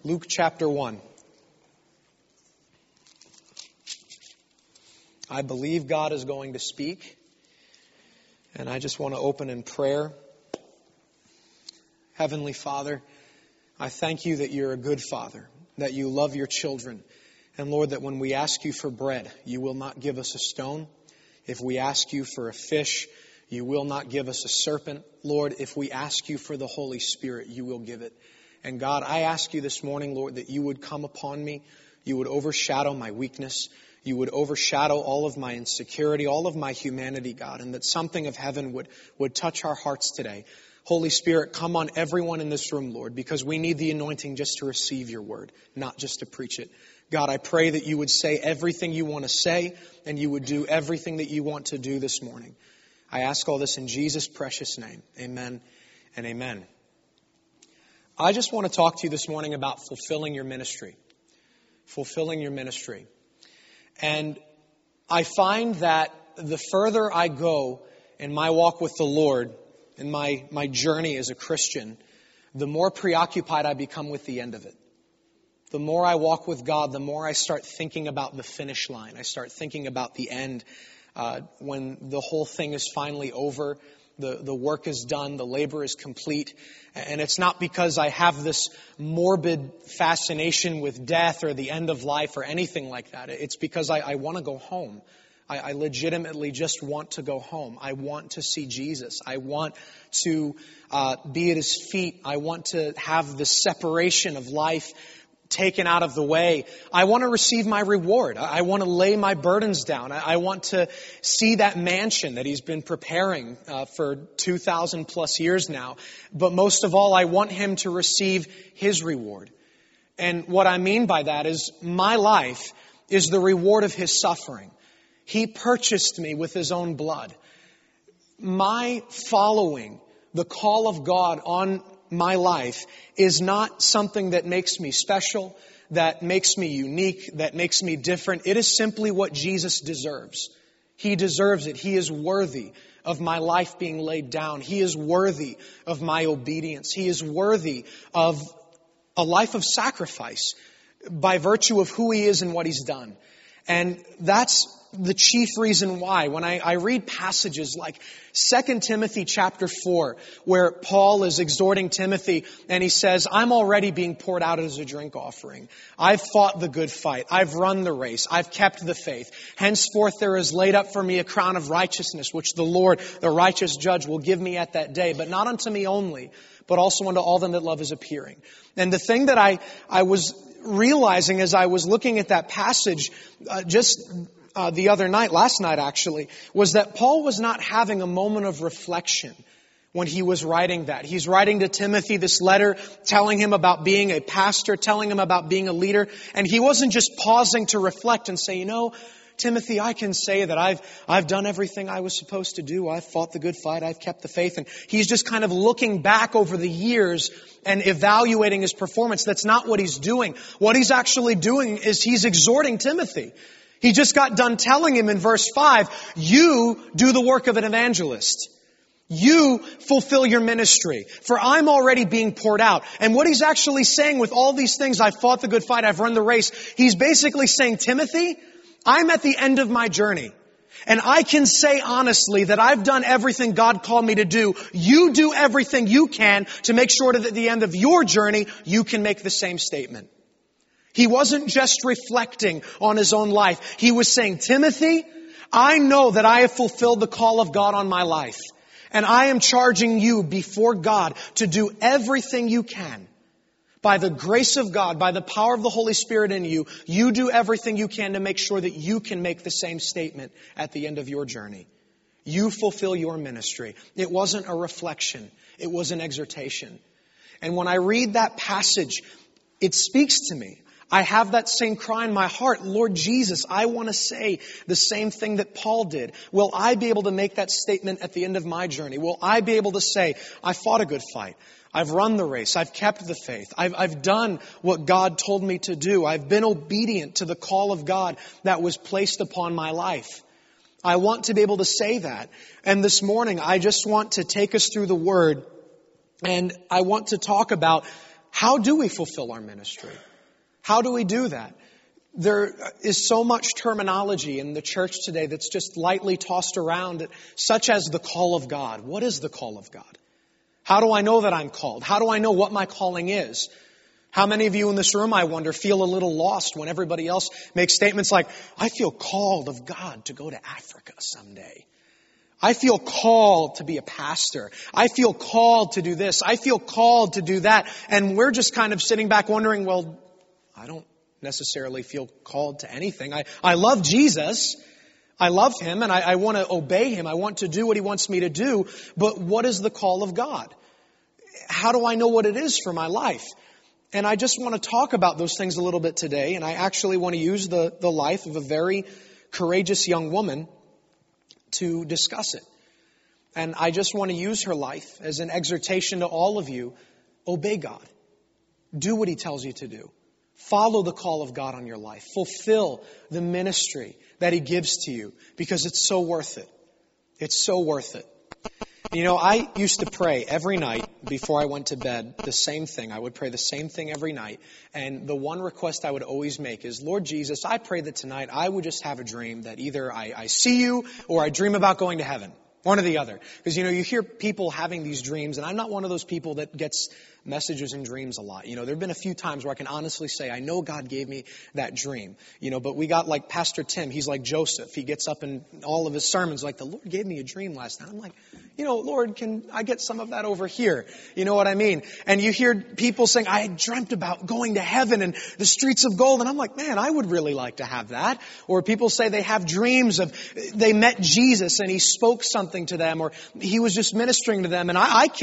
Luke chapter 1. I believe God is going to speak, and I just want to open in prayer. Heavenly Father, I thank you that you're a good Father, that you love your children, and Lord, that when we ask you for bread, you will not give us a stone. If we ask you for a fish, you will not give us a serpent. Lord, if we ask you for the Holy Spirit, you will give it. And God, I ask you this morning, Lord, that you would come upon me. You would overshadow my weakness. You would overshadow all of my insecurity, all of my humanity, God, and that something of heaven would touch our hearts today. Holy Spirit, come on everyone in this room, Lord, because we need the anointing just to receive your word, not just to preach it. God, I pray that you would say everything you want to say and you would do everything that you want to do this morning. I ask all this in Jesus' precious name. Amen and amen. I just want to talk to you this morning about fulfilling your ministry. Fulfilling your ministry. And I find that the further I go in my walk with the Lord, in my journey as a Christian, the more preoccupied I become with the end of it. The more I walk with God, the more I start thinking about the finish line. I start thinking about the end, when the whole thing is finally over. The work is done, the labor is complete. And it's not because I have this morbid fascination with death or the end of life or anything like that. It's because I want to go home. I legitimately just want to go home. I want to see Jesus. I want to be at His feet. I want to have the separation of life taken out of the way. I want to receive my reward. I want to lay my burdens down. I want to see that mansion that He's been preparing for 2,000 plus years now. But most of all, I want Him to receive His reward. And what I mean by that is my life is the reward of His suffering. He purchased me with His own blood. My following the call of God on my life is not something that makes me special, that makes me unique, that makes me different. It is simply what Jesus deserves. He deserves it. He is worthy of my life being laid down. He is worthy of my obedience. He is worthy of a life of sacrifice by virtue of who He is and what He's done. And that's the chief reason why, when I read passages like 2 Timothy chapter 4, where Paul is exhorting Timothy and he says, I'm already being poured out as a drink offering. I've fought the good fight. I've run the race. I've kept the faith. Henceforth there is laid up for me a crown of righteousness, which the Lord, the righteous judge, will give me at that day. But not unto me only, but also unto all them that love His appearing. And the thing that I was realizing as I was looking at that passage the other night, last night actually, was that Paul was not having a moment of reflection when he was writing that. He's writing to Timothy this letter, telling him about being a pastor, telling him about being a leader. And he wasn't just pausing to reflect and say, Timothy, I can say that I've done everything I was supposed to do. I've fought the good fight. I've kept the faith. And he's just kind of looking back over the years and evaluating his performance. That's not what he's doing. What he's actually doing is he's exhorting Timothy. He just got done telling him in verse 5, you do the work of an evangelist. You fulfill your ministry, for I'm already being poured out. And what he's actually saying with all these things, I've fought the good fight, I've run the race, he's basically saying, Timothy, I'm at the end of my journey. And I can say honestly that I've done everything God called me to do. You do everything you can to make sure that at the end of your journey, you can make the same statement. He wasn't just reflecting on his own life. He was saying, Timothy, I know that I have fulfilled the call of God on my life. And I am charging you before God to do everything you can. By the grace of God, by the power of the Holy Spirit in you, you do everything you can to make sure that you can make the same statement at the end of your journey. You fulfill your ministry. It wasn't a reflection. It was an exhortation. And when I read that passage, it speaks to me. I have that same cry in my heart. Lord Jesus, I want to say the same thing that Paul did. Will I be able to make that statement at the end of my journey? Will I be able to say, I fought a good fight. I've run the race. I've kept the faith. I've done what God told me to do. I've been obedient to the call of God that was placed upon my life. I want to be able to say that. And this morning, I just want to take us through the Word, and I want to talk about How do we fulfill our ministry? How do we do that? There is so much terminology in the church today that's just lightly tossed around, such as the call of God. What is the call of God? How do I know that I'm called? How do I know what my calling is? How many of you in this room, I wonder, feel a little lost when everybody else makes statements like, I feel called of God to go to Africa someday. I feel called to be a pastor. I feel called to do this. I feel called to do that. And we're just kind of sitting back wondering, well, I don't necessarily feel called to anything. I love Jesus. I love Him and I want to obey Him. I want to do what He wants me to do. But what is the call of God? How do I know what it is for my life? And I just want to talk about those things a little bit today. And I actually want to use the life of a very courageous young woman to discuss it. And I just want to use her life as an exhortation to all of you. Obey God. Do what He tells you to do. Follow the call of God on your life. Fulfill the ministry that He gives to you because it's so worth it. It's so worth it. You know, I used to pray every night before I went to bed the same thing. I would pray the same thing every night. And the one request I would always make is, Lord Jesus, I pray that tonight I would just have a dream that either I see you or I dream about going to heaven. One or the other. Because, you know, you hear people having these dreams, and I'm not one of those people that gets messages in dreams a lot. You know, there have been a few times where I can honestly say, I know God gave me that dream. You know, but we got like Pastor Tim, he's like Joseph. He gets up in all of his sermons like, the Lord gave me a dream last night. I'm like, you know, Lord, can I get some of that over here? You know what I mean? And you hear people saying, I dreamt about going to heaven and the streets of gold. And I'm like, man, I would really like to have that. Or people say they have dreams of, they met Jesus and He spoke something to them, or He was just ministering to them. And I've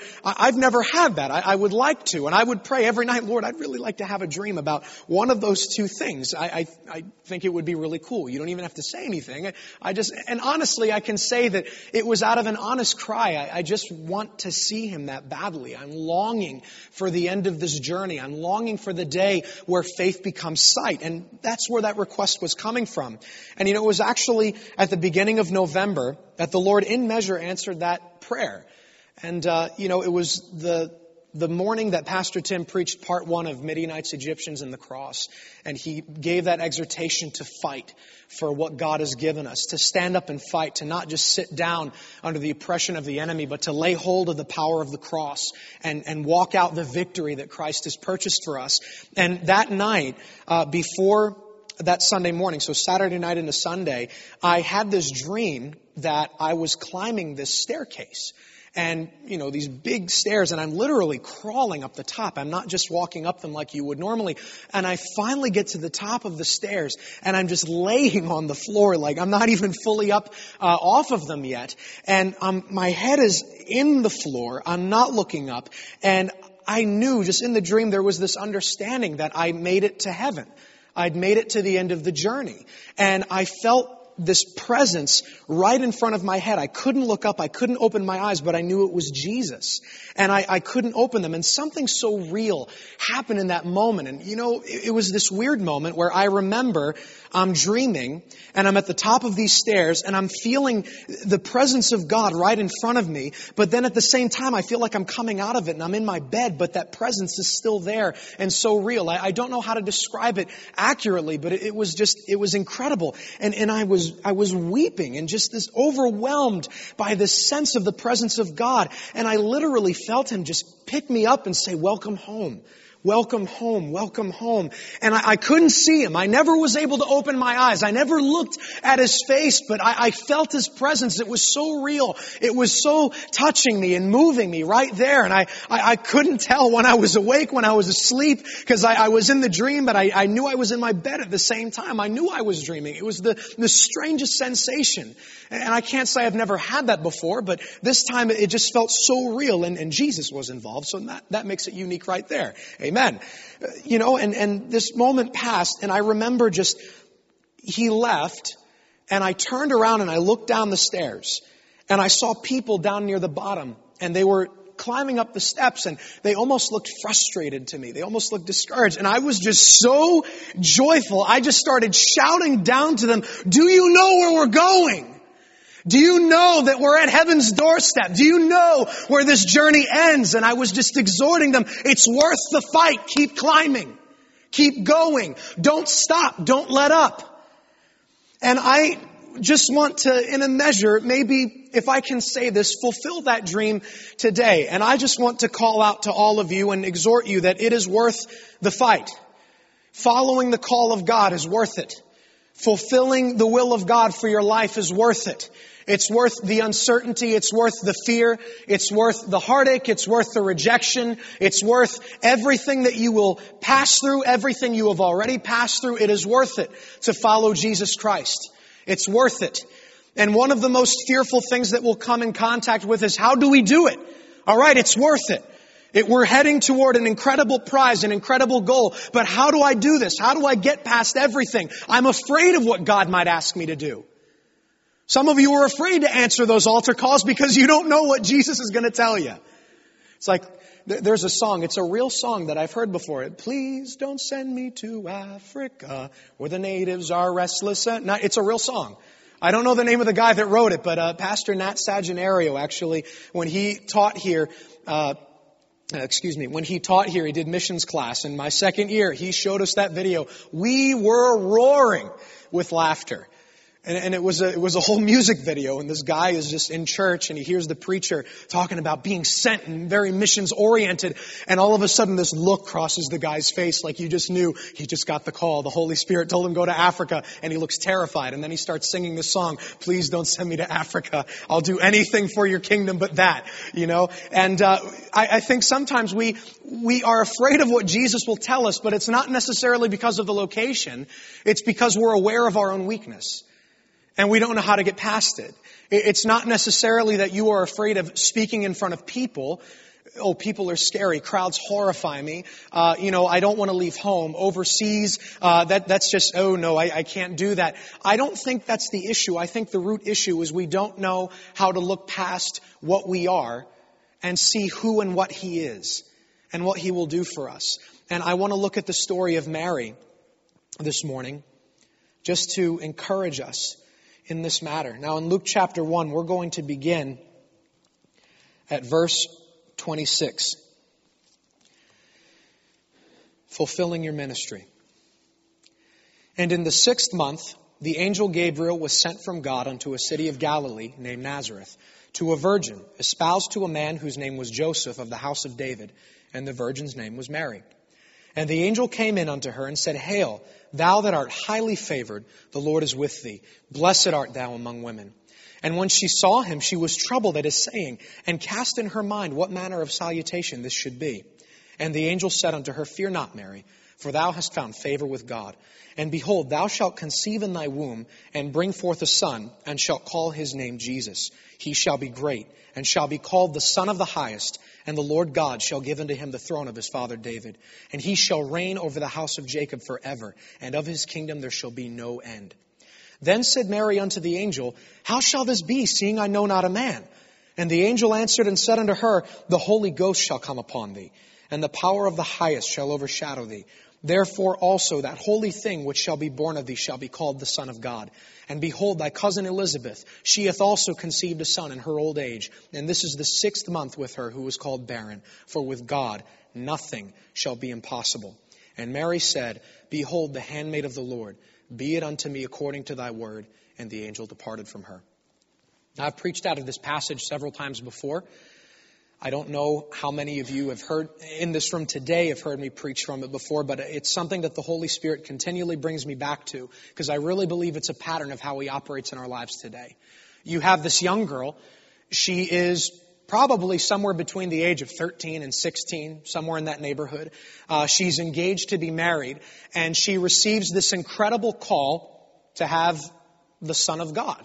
never had that. I would like to. And I would pray every night, Lord, I'd really like to have a dream about one of those two things. I think it would be really cool. You don't even have to say anything. And honestly, I can say that it was out of an honest cry. I just want to see Him that badly. I'm longing for the end of this journey. I'm longing for the day where faith becomes sight. And that's where that request was coming from. And you know, it was actually at the beginning of November that the Lord in measure answered that prayer. And, you know, it was the morning that Pastor Tim preached part 1 of Midianites, Egyptians, and the cross. And he gave that exhortation to fight for what God has given us, to stand up and fight, to not just sit down under the oppression of the enemy, but to lay hold of the power of the cross and walk out the victory that Christ has purchased for us. And that night, before that Sunday morning, so Saturday night into Sunday, I had this dream that I was climbing this staircase. And, you know, these big stairs, and I'm literally crawling up the top. I'm not just walking up them like you would normally. And I finally get to the top of the stairs, and I'm just laying on the floor, like I'm not even fully up off of them yet. And my head is in the floor. I'm not looking up. And I knew, just in the dream, there was this understanding that I made it to heaven. I'd made it to the end of the journey. And I felt this presence right in front of my head. I couldn't look up. I couldn't open my eyes, but I knew it was Jesus. And I couldn't open them. And something so real happened in that moment. And, you know, it was this weird moment where I remember I'm dreaming and I'm at the top of these stairs and I'm feeling the presence of God right in front of me. But then at the same time, I feel like I'm coming out of it and I'm in my bed, but that presence is still there and so real. I don't know how to describe it accurately, but it was incredible. And I was weeping and just this overwhelmed by this sense of the presence of God. And I literally felt Him just pick me up and say, welcome home. Welcome home, welcome home. And I couldn't see Him. I never was able to open my eyes. I never looked at His face, but I felt His presence. It was so real. It was so touching me and moving me right there. And I couldn't tell when I was awake, when I was asleep, because I was in the dream, but I knew I was in my bed at the same time. I knew I was dreaming. It was the strangest sensation. And I can't say I've never had that before, but this time it just felt so real, and Jesus was involved, so that makes it unique right there. Amen. You know, and this moment passed, and I remember just, He left, and I turned around and I looked down the stairs, and I saw people down near the bottom, and they were climbing up the steps, and they almost looked frustrated to me. They almost looked discouraged, and I was just so joyful. I just started shouting down to them, "Do you know where we're going? Do you know that we're at heaven's doorstep? Do you know where this journey ends? And I was just exhorting them, it's worth the fight. Keep climbing. Keep going. Don't stop. Don't let up. And I just want to, in a measure, maybe if I can say this, fulfill that dream today. And I just want to call out to all of you and exhort you that it is worth the fight. Following the call of God is worth it. Fulfilling the will of God for your life is worth it. It's worth the uncertainty. It's worth the fear. It's worth the heartache. It's worth the rejection. It's worth everything that you will pass through, everything you have already passed through. It is worth it to follow Jesus Christ. It's worth it. And one of the most fearful things that we'll come in contact with is, how do we do it? All right, it's worth it. We're heading toward an incredible prize, an incredible goal. But how do I do this? How do I get past everything? I'm afraid of what God might ask me to do. Some of you are afraid to answer those altar calls because you don't know what Jesus is going to tell you. It's like, there's a song, it's a real song that I've heard before. Please don't send me to Africa where the natives are restless at night. It's a real song. I don't know the name of the guy that wrote it, but Pastor Nat Saginario, actually, when he taught here, he did missions class. In my second year, he showed us that video. We were roaring with laughter. And it was a whole music video, and this guy is just in church and he hears the preacher talking about being sent and very missions oriented, and all of a sudden this look crosses the guy's face like you just knew he just got the call. The Holy Spirit told him go to Africa, and he looks terrified, and then he starts singing this song, please don't send me to Africa. I'll do anything for your kingdom but that, you know. And I think sometimes we are afraid of what Jesus will tell us, but it's not necessarily because of the location. It's because we're aware of our own weakness. And we don't know how to get past it. It's not necessarily that you are afraid of speaking in front of people. Oh, people are scary. Crowds horrify me. I don't want to leave home. Overseas, that's just, oh no, I can't do that. I don't think that's the issue. I think the root issue is we don't know how to look past what we are and see who and what He is and what He will do for us. And I want to look at the story of Mary this morning just to encourage us in this matter. Now in Luke chapter 1, we're going to begin at verse 26. Fulfilling your ministry. And in the 6th month, the angel Gabriel was sent from God unto a city of Galilee named Nazareth, to a virgin, espoused to a man whose name was Joseph of the house of David, and the virgin's name was Mary. And the angel came in unto her and said, Hail, thou that art highly favored, the Lord is with thee. Blessed art thou among women. And when she saw him, she was troubled at his saying, and cast in her mind what manner of salutation this should be. And the angel said unto her, Fear not, Mary, for thou hast found favor with God. And behold, thou shalt conceive in thy womb, and bring forth a son, and shalt call his name Jesus. He shall be great, and shall be called the Son of the Highest. And the Lord God shall give unto him the throne of his father David. And he shall reign over the house of Jacob forever. And of his kingdom there shall be no end. Then said Mary unto the angel, How shall this be, seeing I know not a man? And the angel answered and said unto her, The Holy Ghost shall come upon thee, and the power of the Highest shall overshadow thee. Therefore also that holy thing which shall be born of thee shall be called the Son of God. And behold, thy cousin Elizabeth, she hath also conceived a son in her old age. And this is the 6th month with her who was called barren. For with God nothing shall be impossible. And Mary said, Behold, the handmaid of the Lord, be it unto me according to thy word. And the angel departed from her. Now, I've preached out of this passage several times before. I don't know how many of you have heard in this room today have heard me preach from it before, but it's something that the Holy Spirit continually brings me back to, because I really believe it's a pattern of how He operates in our lives today. You have this young girl. She is probably somewhere between the age of 13 and 16, somewhere in that neighborhood. She's engaged to be married, and she receives this incredible call to have the Son of God,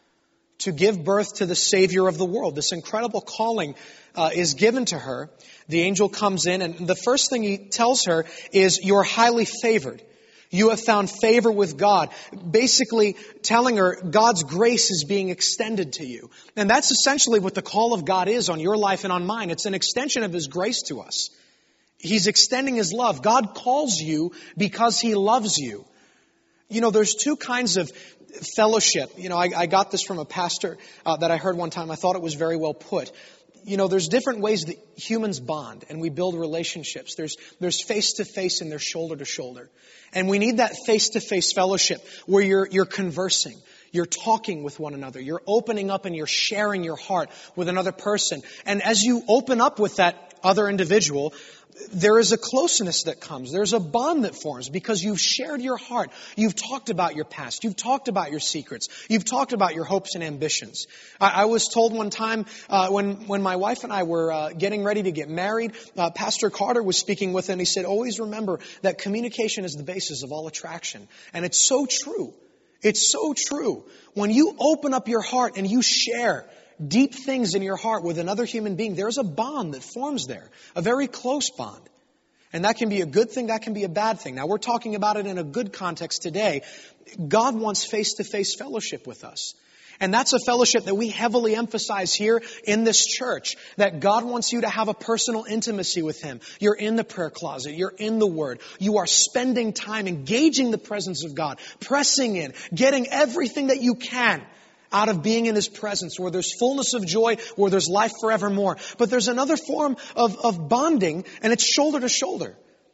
to give birth to the Savior of the world. This incredible calling is given to her. The angel comes in, and the first thing he tells her is, you're highly favored. You have found favor with God. Basically telling her God's grace is being extended to you. And that's essentially what the call of God is on your life and on mine. It's an extension of His grace to us. He's extending His love. God calls you because He loves you. You know, there's two kinds of fellowship. I got this from a pastor that I heard one time. I thought it was very well put. There's different ways that humans bond and we build relationships. There's face-to-face and there's shoulder-to-shoulder. And we need that face-to-face fellowship where you're conversing. You're talking with one another. You're opening up and you're sharing your heart with another person. And as you open up with that other individual, there is a closeness that comes. There's a bond that forms because you've shared your heart. You've talked about your past. You've talked about your secrets. You've talked about your hopes and ambitions. I was told one time when my wife and I were getting ready to get married, Pastor Carter was speaking with him. He said, always remember that communication is the basis of all attraction. And it's so true. It's so true. When you open up your heart and you share deep things in your heart with another human being, there's a bond that forms there, a very close bond. And that can be a good thing, that can be a bad thing. Now, we're talking about it in a good context today. God wants face-to-face fellowship with us. And that's a fellowship that we heavily emphasize here in this church, that God wants you to have a personal intimacy with Him. You're in the prayer closet. You're in the Word. You are spending time engaging the presence of God, pressing in, getting everything that you can out of being in His presence, where there's fullness of joy, where there's life forevermore. But there's another form of bonding, and it's shoulder to shoulder,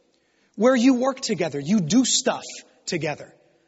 where you work together. You do stuff together.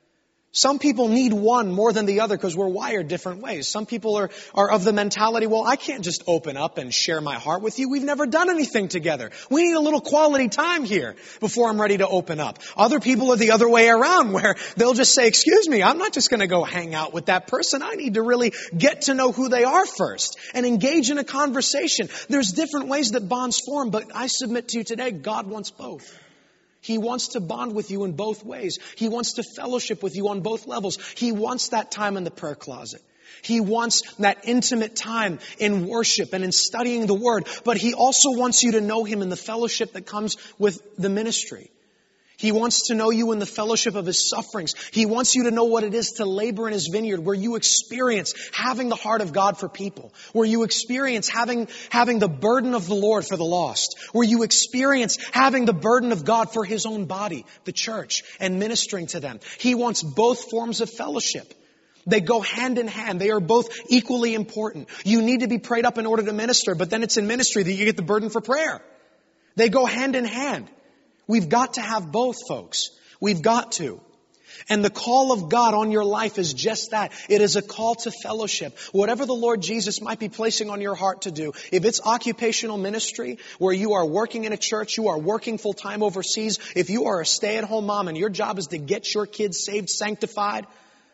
Some people need one more than the other because we're wired different ways. Some people are of the mentality, well, I can't just open up and share my heart with you. We've never done anything together. We need a little quality time here before I'm ready to open up. Other people are the other way around, where they'll just say, excuse me, I'm not just going to go hang out with that person. I need to really get to know who they are first and engage in a conversation. There's different ways that bonds form, but I submit to you today, God wants both. He wants to bond with you in both ways. He wants to fellowship with you on both levels. He wants that time in the prayer closet. He wants that intimate time in worship and in studying the Word. But He also wants you to know Him in the fellowship that comes with the ministry. He wants to know you in the fellowship of His sufferings. He wants you to know what it is to labor in His vineyard, where you experience having the heart of God for people, where you experience having the burden of the Lord for the lost, where you experience having the burden of God for His own body, the church, and ministering to them. He wants both forms of fellowship. They go hand in hand. They are both equally important. You need to be prayed up in order to minister, but then it's in ministry that you get the burden for prayer. They go hand in hand. We've got to have both, folks. We've got to. And the call of God on your life is just that. It is a call to fellowship. Whatever the Lord Jesus might be placing on your heart to do, if it's occupational ministry, where you are working in a church, you are working full-time overseas, if you are a stay-at-home mom and your job is to get your kids saved, sanctified,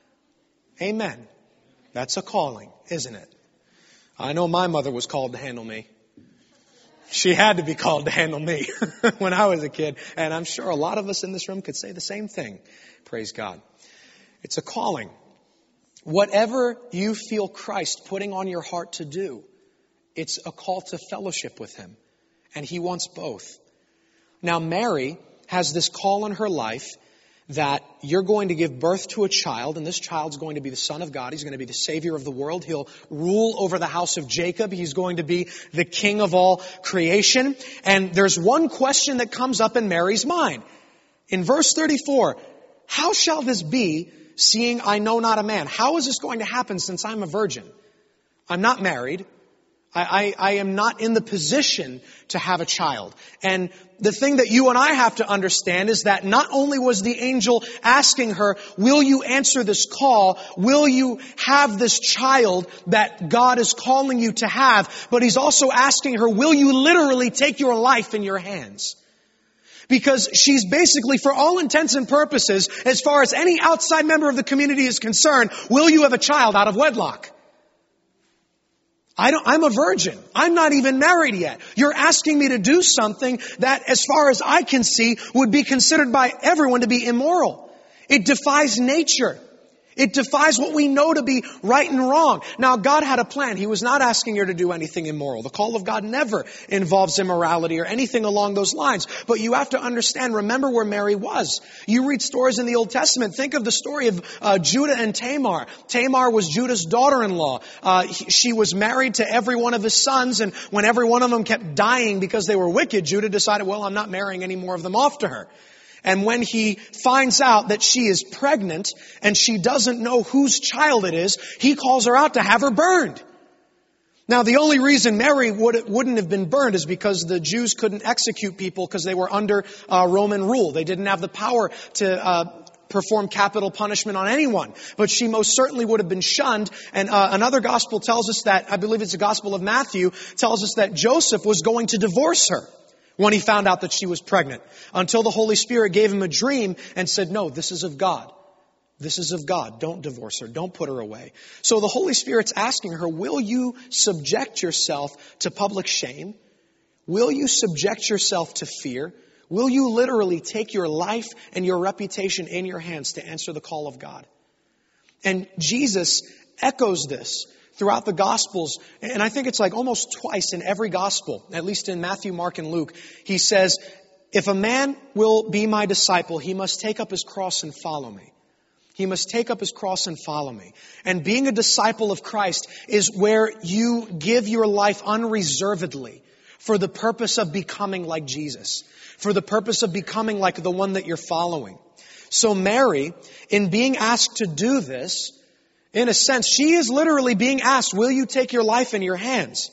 amen. That's a calling, isn't it? I know my mother was called to handle me. She had to be called to handle me when I was a kid. And I'm sure a lot of us in this room could say the same thing. Praise God. It's a calling. Whatever you feel Christ putting on your heart to do, it's a call to fellowship with Him. And He wants both. Now, Mary has this call in her life that you're going to give birth to a child, and this child's going to be the Son of God. He's going to be the Savior of the world. He'll rule over the house of Jacob. He's going to be the King of all creation. And there's one question that comes up in Mary's mind. In verse 34, how shall this be, seeing I know not a man? How is this going to happen since I'm a virgin? I'm not married. I am not in the position to have a child. And the thing that you and I have to understand is that not only was the angel asking her, will you answer this call? Will you have this child that God is calling you to have? But He's also asking her, will you literally take your life in your hands? Because she's basically, for all intents and purposes, as far as any outside member of the community is concerned, will you have a child out of wedlock? I'm a virgin. I'm not even married yet. You're asking me to do something that, as far as I can see, would be considered by everyone to be immoral. It defies nature. It defies what we know to be right and wrong. Now, God had a plan. He was not asking her to do anything immoral. The call of God never involves immorality or anything along those lines. But you have to understand, remember where Mary was. You read stories in the Old Testament. Think of the story of Judah and Tamar. Tamar was Judah's daughter-in-law. She was married to every one of his sons, and when every one of them kept dying because they were wicked, Judah decided, well, I'm not marrying any more of them off to her. And when he finds out that she is pregnant and she doesn't know whose child it is, he calls her out to have her burned. Now, the only reason Mary wouldn't have been burned is because the Jews couldn't execute people because they were under Roman rule. They didn't have the power to perform capital punishment on anyone. But she most certainly would have been shunned. And another gospel tells us that, I believe it's the Gospel of Matthew, tells us that Joseph was going to divorce her when he found out that she was pregnant, until the Holy Spirit gave him a dream and said, no, this is of God. This is of God. Don't divorce her. Don't put her away. So the Holy Spirit's asking her, will you subject yourself to public shame? Will you subject yourself to fear? Will you literally take your life and your reputation in your hands to answer the call of God? And Jesus echoes this throughout the Gospels. And I think it's like almost twice in every Gospel, at least in Matthew, Mark, and Luke. He says, if a man will be my disciple, he must take up his cross and follow me. He must take up his cross and follow me. And being a disciple of Christ is where you give your life unreservedly for the purpose of becoming like Jesus, for the purpose of becoming like the one that you're following. So Mary, in being asked to do this, in a sense, she is literally being asked, will you take your life in your hands?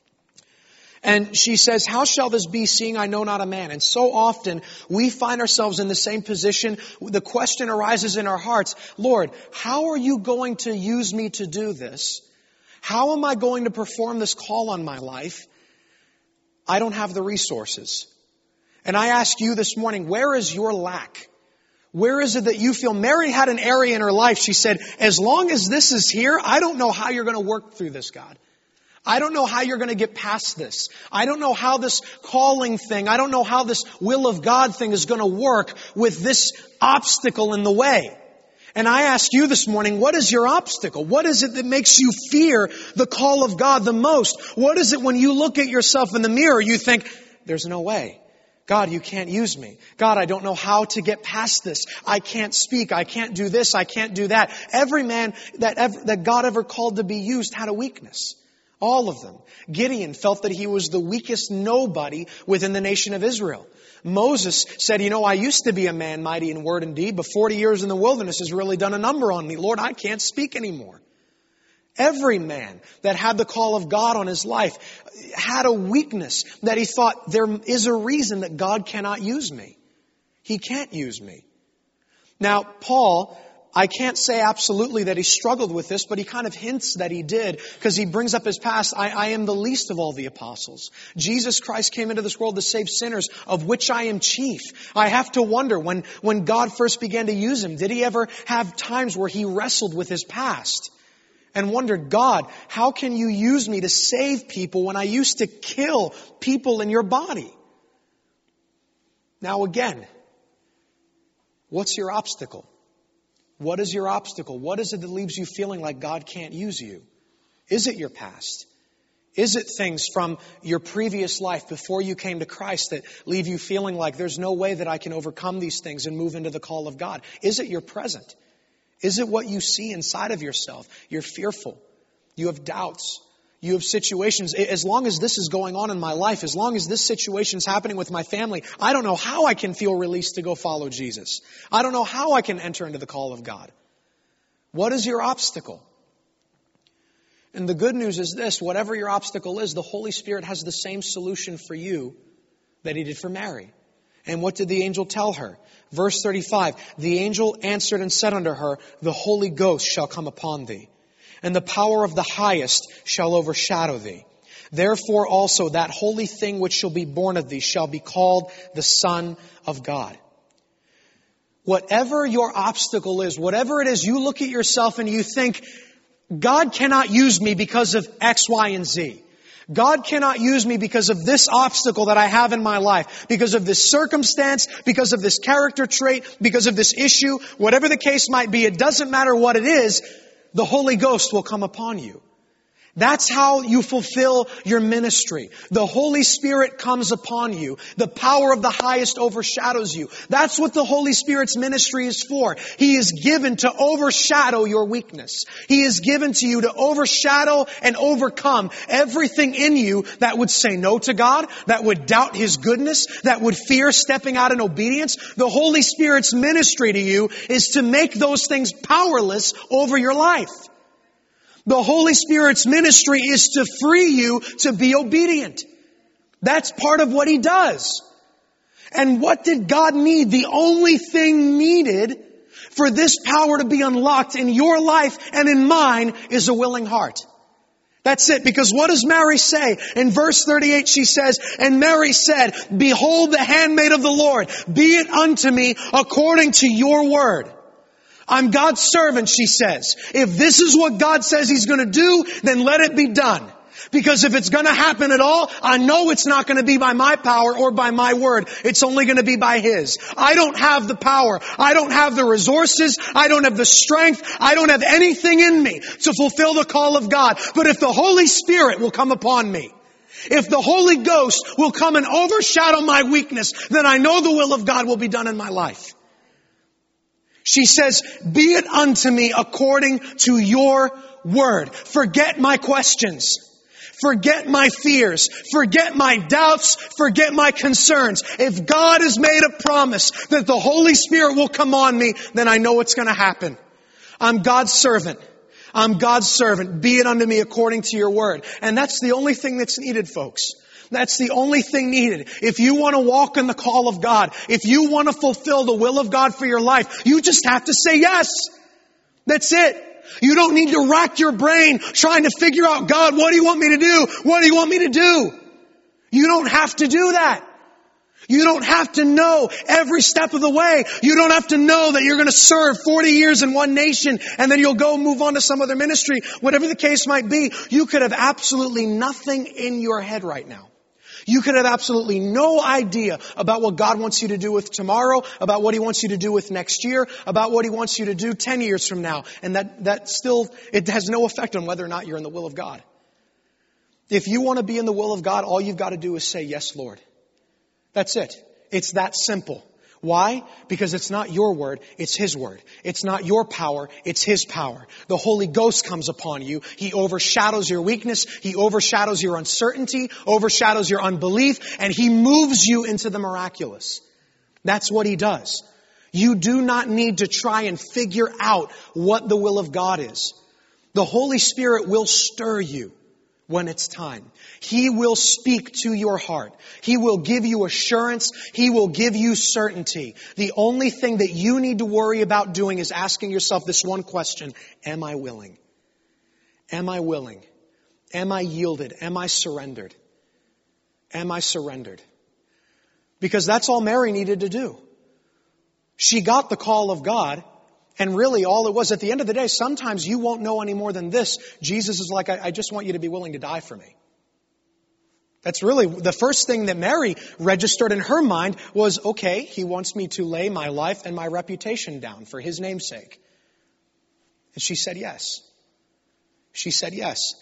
And she says, how shall this be, seeing I know not a man? And so often we find ourselves in the same position. The question arises in our hearts, Lord, how are you going to use me to do this? How am I going to perform this call on my life? I don't have the resources. And I ask you this morning, where is your lack? Where is it that you feel? Mary had an area in her life. She said, as long as this is here, I don't know how you're going to work through this, God. I don't know how you're going to get past this. I don't know how this calling thing, I don't know how this will of God thing is going to work with this obstacle in the way. And I ask you this morning, what is your obstacle? What is it that makes you fear the call of God the most? What is it when you look at yourself in the mirror, you think, there's no way. God, you can't use me. God, I don't know how to get past this. I can't speak. I can't do this. I can't do that. Every man that God ever called to be used had a weakness. All of them. Gideon felt that he was the weakest nobody within the nation of Israel. Moses said, I used to be a man mighty in word and deed, but 40 years in the wilderness has really done a number on me. Lord, I can't speak anymore. Every man that had the call of God on his life had a weakness that he thought, there is a reason that God cannot use me. He can't use me. Now, Paul, I can't say absolutely that he struggled with this, but he kind of hints that he did, because he brings up his past. I am the least of all the apostles. Jesus Christ came into this world to save sinners, of which I am chief. I have to wonder, when God first began to use him, did he ever have times where he wrestled with his past and wondered, God, how can you use me to save people when I used to kill people in your body? Now again, what's your obstacle? What is your obstacle? What is it that leaves you feeling like God can't use you? Is it your past? Is it things from your previous life before you came to Christ that leave you feeling like there's no way that I can overcome these things and move into the call of God? Is it your present? Is it what you see inside of yourself? You're fearful. You have doubts. You have situations. As long as this is going on in my life, as long as this situation is happening with my family, I don't know how I can feel released to go follow Jesus. I don't know how I can enter into the call of God. What is your obstacle? And the good news is this, whatever your obstacle is, the Holy Spirit has the same solution for you that He did for Mary. And what did the angel tell her? Verse 35, the angel answered and said unto her, the Holy Ghost shall come upon thee, and the power of the highest shall overshadow thee. Therefore also that holy thing which shall be born of thee shall be called the Son of God. Whatever your obstacle is, whatever it is, you look at yourself and you think, God cannot use me because of X, Y, and Z. God cannot use me because of this obstacle that I have in my life, because of this circumstance, because of this character trait, because of this issue, whatever the case might be. It doesn't matter what it is, the Holy Ghost will come upon you. That's how you fulfill your ministry. The Holy Spirit comes upon you. The power of the highest overshadows you. That's what the Holy Spirit's ministry is for. He is given to overshadow your weakness. He is given to you to overshadow and overcome everything in you that would say no to God, that would doubt His goodness, that would fear stepping out in obedience. The Holy Spirit's ministry to you is to make those things powerless over your life. The Holy Spirit's ministry is to free you to be obedient. That's part of what He does. And what did God need? The only thing needed for this power to be unlocked in your life and in mine is a willing heart. That's it. Because what does Mary say? In verse 38 she says, "And Mary said, Behold the handmaid of the Lord, be it unto me according to your word." I'm God's servant, she says. If this is what God says He's going to do, then let it be done. Because if it's going to happen at all, I know it's not going to be by my power or by my word. It's only going to be by His. I don't have the power. I don't have the resources. I don't have the strength. I don't have anything in me to fulfill the call of God. But if the Holy Spirit will come upon me, if the Holy Ghost will come and overshadow my weakness, then I know the will of God will be done in my life. She says, "Be it unto me according to your word." Forget my questions. Forget my fears. Forget my doubts. Forget my concerns. If God has made a promise that the Holy Spirit will come on me, then I know what's going to happen. I'm God's servant. I'm God's servant. Be it unto me according to your word. And that's the only thing that's needed, folks. That's the only thing needed. If you want to walk in the call of God, if you want to fulfill the will of God for your life, you just have to say yes. That's it. You don't need to rack your brain trying to figure out, God, what do you want me to do? What do you want me to do? You don't have to do that. You don't have to know every step of the way. You don't have to know that you're going to serve 40 years in one nation and then you'll go move on to some other ministry. Whatever the case might be, you could have absolutely nothing in your head right now. You could have absolutely no idea about what God wants you to do with tomorrow, about what He wants you to do with next year, about what He wants you to do 10 years from now. And that still, it has no effect on whether or not you're in the will of God. If you want to be in the will of God, all you've got to do is say, "Yes, Lord." That's it. It's that simple. Why? Because it's not your word, it's His word. It's not your power, it's His power. The Holy Ghost comes upon you. He overshadows your weakness. He overshadows your uncertainty, overshadows your unbelief, and He moves you into the miraculous. That's what He does. You do not need to try and figure out what the will of God is. The Holy Spirit will stir you when it's time. He will speak to your heart. He will give you assurance. He will give you certainty. The only thing that you need to worry about doing is asking yourself this one question: am I willing? Am I willing? Am I yielded? Am I surrendered? Am I surrendered? Because that's all Mary needed to do. She got the call of God. And really all it was, at the end of the day, sometimes you won't know any more than this. Jesus is like, I just want you to be willing to die for me. That's really the first thing that Mary registered in her mind was, okay, He wants me to lay my life and my reputation down for His name's sake. And she said yes. She said yes.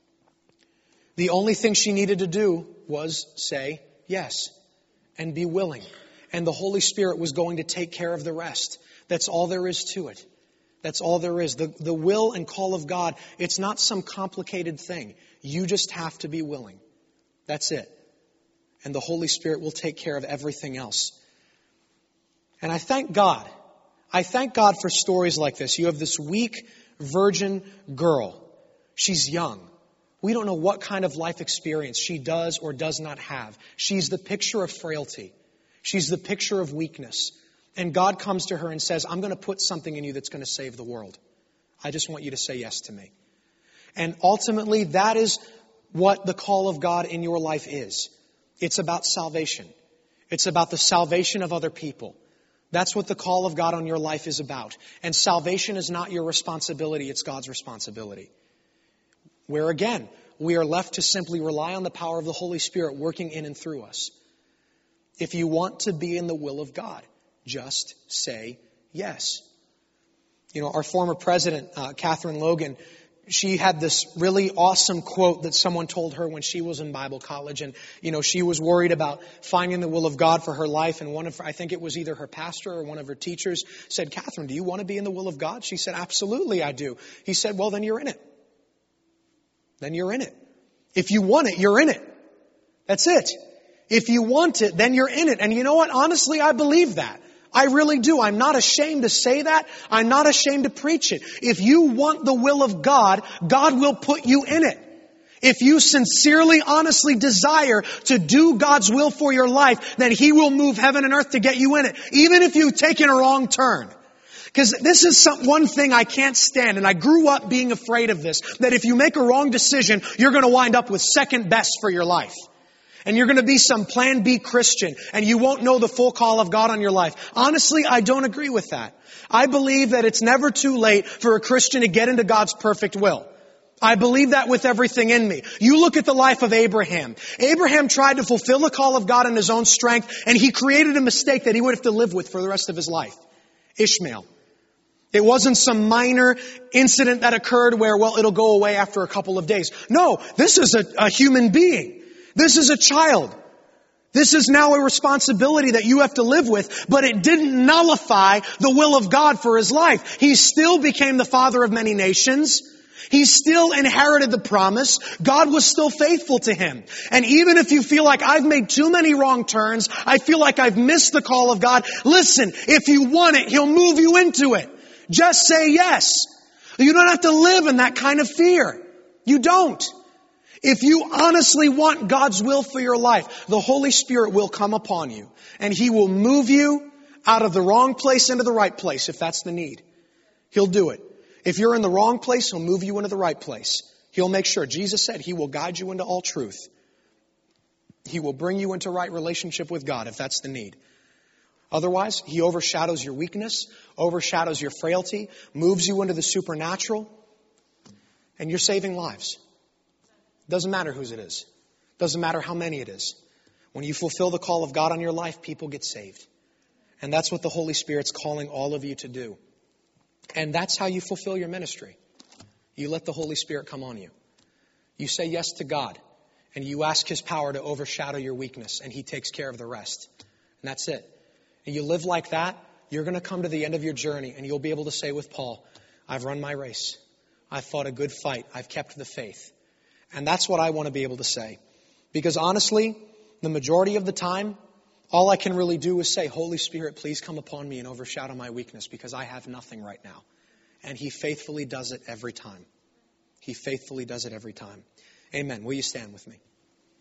The only thing she needed to do was say yes and be willing. And the Holy Spirit was going to take care of the rest. That's all there is to it. That's all there is. The will and call of God, it's not some complicated thing. You just have to be willing. That's it. And the Holy Spirit will take care of everything else. And I thank God. I thank God for stories like this. You have this weak virgin girl. She's young. We don't know what kind of life experience she does or does not have. She's the picture of frailty. She's the picture of weakness. And God comes to her and says, I'm going to put something in you that's going to save the world. I just want you to say yes to me. And ultimately, that is what the call of God in your life is. It's about salvation. It's about the salvation of other people. That's what the call of God on your life is about. And salvation is not your responsibility, it's God's responsibility. Where again, we are left to simply rely on the power of the Holy Spirit working in and through us. If you want to be in the will of God, just say yes. You know, our former president, Catherine Logan, she had this really awesome quote that someone told her when she was in Bible college. And, she was worried about finding the will of God for her life. And I think it was either her pastor or one of her teachers said, "Catherine, do you want to be in the will of God?" She said, "Absolutely, I do." He said, "Well, then you're in it. Then you're in it. If you want it, you're in it. That's it. If you want it, then you're in it." And you know what? Honestly, I believe that. I really do. I'm not ashamed to say that. I'm not ashamed to preach it. If you want the will of God, God will put you in it. If you sincerely, honestly desire to do God's will for your life, then He will move heaven and earth to get you in it. Even if you've taken a wrong turn. Because this is one thing I can't stand, and I grew up being afraid of this, that if you make a wrong decision, you're going to wind up with second best for your life. And you're going to be some plan B Christian, and you won't know the full call of God on your life. Honestly, I don't agree with that. I believe that it's never too late for a Christian to get into God's perfect will. I believe that with everything in me. You look at the life of Abraham. Abraham tried to fulfill the call of God in his own strength, and he created a mistake that he would have to live with for the rest of his life. Ishmael. It wasn't some minor incident that occurred where, it'll go away after a couple of days. No, this is a human being. This is a child. This is now a responsibility that you have to live with, but it didn't nullify the will of God for his life. He still became the father of many nations. He still inherited the promise. God was still faithful to him. And even if you feel like I've made too many wrong turns, I feel like I've missed the call of God, listen, if you want it, He'll move you into it. Just say yes. You don't have to live in that kind of fear. You don't. If you honestly want God's will for your life, the Holy Spirit will come upon you. And He will move you out of the wrong place into the right place if that's the need. He'll do it. If you're in the wrong place, He'll move you into the right place. He'll make sure. Jesus said He will guide you into all truth. He will bring you into right relationship with God if that's the need. Otherwise, He overshadows your weakness, overshadows your frailty, moves you into the supernatural, and you're saving lives. Doesn't matter whose it is. Doesn't matter how many it is. When you fulfill the call of God on your life, people get saved. And that's what the Holy Spirit's calling all of you to do. And that's how you fulfill your ministry. You let the Holy Spirit come on you. You say yes to God, and you ask His power to overshadow your weakness, and He takes care of the rest. And that's it. And you live like that, you're going to come to the end of your journey, and you'll be able to say with Paul, I've run my race. I've fought a good fight. I've kept the faith. And that's what I want to be able to say. Because honestly, the majority of the time, all I can really do is say, Holy Spirit, please come upon me and overshadow my weakness because I have nothing right now. And He faithfully does it every time. He faithfully does it every time. Amen. Will you stand with me?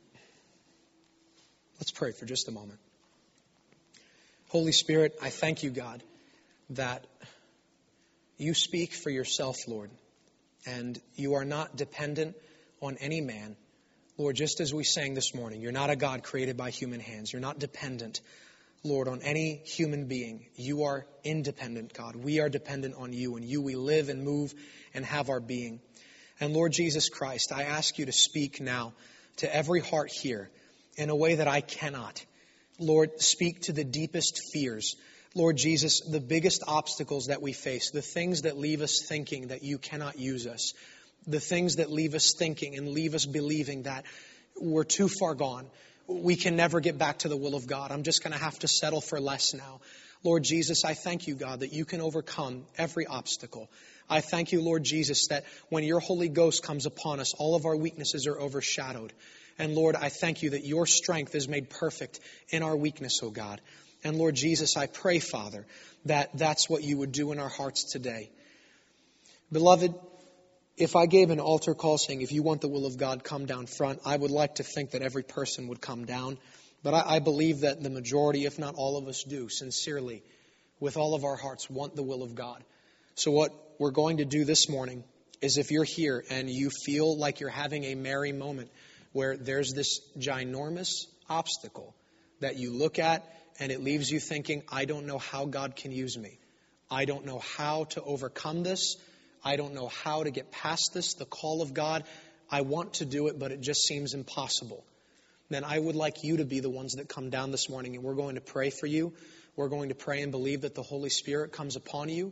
Let's pray for just a moment. Holy Spirit, I thank You, God, that You speak for Yourself, Lord. And You are not dependent on any man. Lord, just as we sang this morning, You're not a God created by human hands. You're not dependent, Lord, on any human being. You are independent, God. We are dependent on You. And You we live and move and have our being. And Lord Jesus Christ, I ask You to speak now to every heart here in a way that I cannot. Lord, speak to the deepest fears. Lord Jesus, the biggest obstacles that we face, the things that leave us thinking that You cannot use us. The things that leave us thinking and leave us believing that we're too far gone. We can never get back to the will of God. I'm just going to have to settle for less now. Lord Jesus, I thank You, God, that You can overcome every obstacle. I thank You, Lord Jesus, that when Your Holy Ghost comes upon us, all of our weaknesses are overshadowed. And Lord, I thank You that Your strength is made perfect in our weakness, oh God. And Lord Jesus, I pray, Father, that that's what You would do in our hearts today. Beloved, if I gave an altar call saying, if you want the will of God, come down front, I would like to think that every person would come down. But I believe that the majority, if not all of us, do sincerely, with all of our hearts, want the will of God. So what we're going to do this morning is if you're here and you feel like you're having a merry moment where there's this ginormous obstacle that you look at and it leaves you thinking, I don't know how God can use me. I don't know how to overcome this. I don't know how to get past this, the call of God. I want to do it, but it just seems impossible. Then I would like you to be the ones that come down this morning, and we're going to pray for you. We're going to pray and believe that the Holy Spirit comes upon you,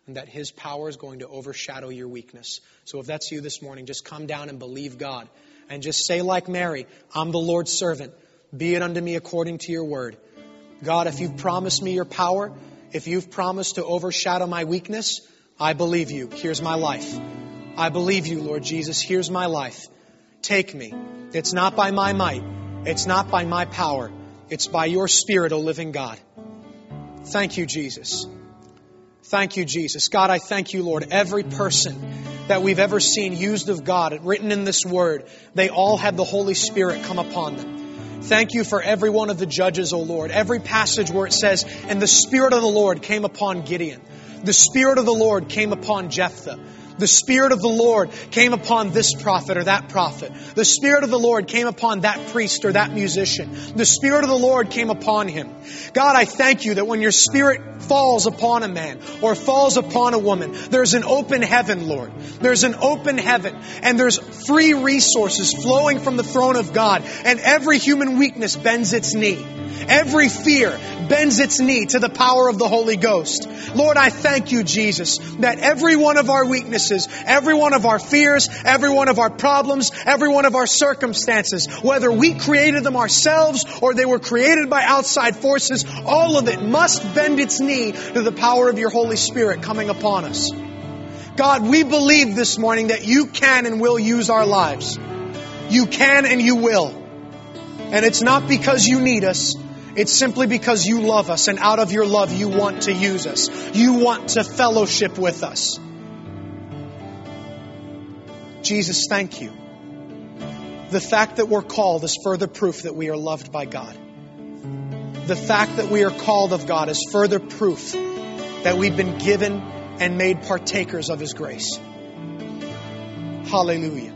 and that His power is going to overshadow your weakness. So if that's you this morning, just come down and believe God. And just say like Mary, I'm the Lord's servant. Be it unto me according to your word. God, if you've promised me your power, if you've promised to overshadow my weakness, I believe you. Here's my life. I believe you, Lord Jesus. Here's my life. Take me. It's not by my might. It's not by my power. It's by your Spirit, O living God. Thank you, Jesus. Thank you, Jesus. God, I thank you, Lord. Every person that we've ever seen used of God, written in this word, they all had the Holy Spirit come upon them. Thank you for every one of the judges, O Lord. Every passage where it says, and the Spirit of the Lord came upon Gideon. The Spirit of the Lord came upon Jephthah. The Spirit of the Lord came upon this prophet or that prophet. The Spirit of the Lord came upon that priest or that musician. The Spirit of the Lord came upon him. God, I thank you that when your Spirit falls upon a man or falls upon a woman, there's an open heaven, Lord. There's an open heaven, and there's free resources flowing from the throne of God, and every human weakness bends its knee. Every fear bends its knee to the power of the Holy Ghost. Lord, I thank you, Jesus, that every one of our weaknesses, every one of our fears, every one of our problems, every one of our circumstances, whether we created them ourselves or they were created by outside forces, all of it must bend its knee to the power of your Holy Spirit coming upon us. God, we believe this morning that you can and will use our lives. You can and you will. And it's not because you need us. It's simply because you love us, and out of your love you want to use us. You want to fellowship with us. Jesus, thank you. The fact that we're called is further proof that we are loved by God. The fact that we are called of God is further proof that we've been given and made partakers of His grace. Hallelujah.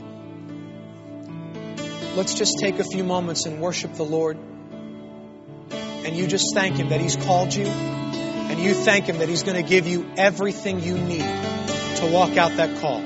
Let's just take a few moments and worship the Lord. And you just thank Him that He's called you. And you thank Him that He's going to give you everything you need to walk out that call.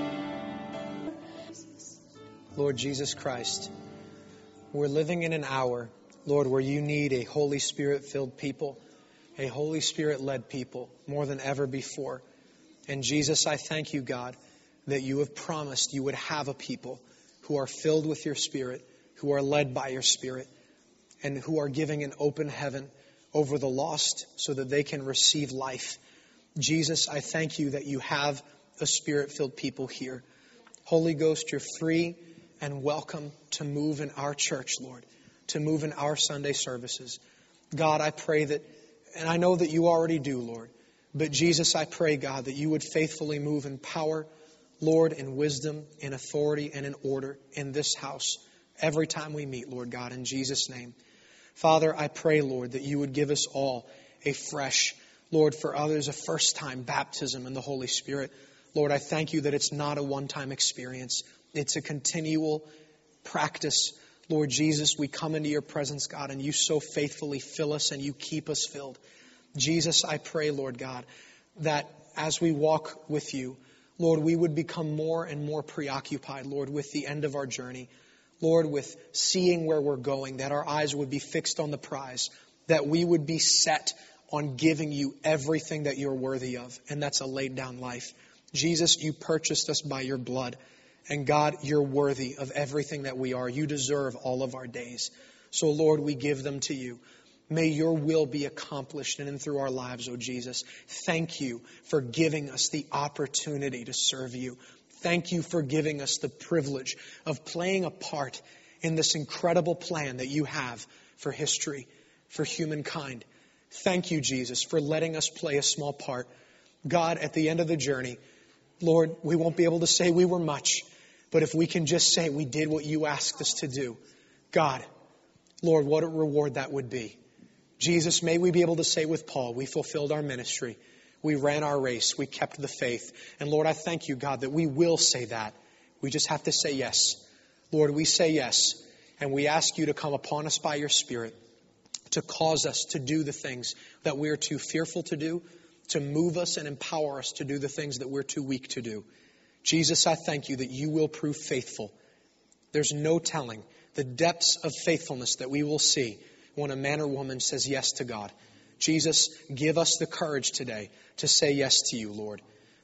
Lord Jesus Christ, we're living in an hour, Lord, where you need a Holy Spirit-filled people, a Holy Spirit-led people more than ever before. And Jesus, I thank you, God, that you have promised you would have a people who are filled with your Spirit, who are led by your Spirit, and who are giving an open heaven over the lost so that they can receive life. Jesus, I thank you that you have a Spirit-filled people here. Holy Ghost, you're free and welcome to move in our church, Lord, to move in our Sunday services. God, I pray that, and I know that you already do, Lord, but Jesus, I pray, God, that you would faithfully move in power, Lord, in wisdom, in authority, and in order in this house every time we meet, Lord God, in Jesus' name. Father, I pray, Lord, that you would give us all a fresh, Lord, for others, a first-time baptism in the Holy Spirit. Lord, I thank you that it's not a one-time experience. It's a continual practice. Lord Jesus, we come into your presence, God, and you so faithfully fill us and you keep us filled. Jesus, I pray, Lord God, that as we walk with you, Lord, we would become more and more preoccupied, Lord, with the end of our journey. Lord, with seeing where we're going, that our eyes would be fixed on the prize, that we would be set on giving you everything that you're worthy of, and that's a laid down life. Jesus, you purchased us by your blood, and God, you're worthy of everything that we are. You deserve all of our days. So Lord, we give them to you. May your will be accomplished in and through our lives, O Jesus. Thank you for giving us the opportunity to serve you. Thank you for giving us the privilege of playing a part in this incredible plan that you have for history, for humankind. Thank you, Jesus, for letting us play a small part. God, at the end of the journey, Lord, we won't be able to say we were much, but if we can just say we did what you asked us to do, God, Lord, what a reward that would be. Jesus, may we be able to say with Paul, we fulfilled our ministry. We ran our race. We kept the faith. And Lord, I thank you, God, that we will say that. We just have to say yes. Lord, we say yes. And we ask you to come upon us by your Spirit to cause us to do the things that we're too fearful to do, to move us and empower us to do the things that we're too weak to do. Jesus, I thank you that you will prove faithful. There's no telling the depths of faithfulness that we will see when a man or woman says yes to God. Jesus, give us the courage today to say yes to you, Lord.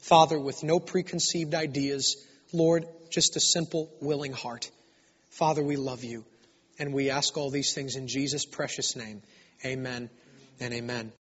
Father, with no preconceived ideas, Lord, just a simple, willing heart. Father, we love you, and we ask all these things in Jesus' precious name. Amen and amen.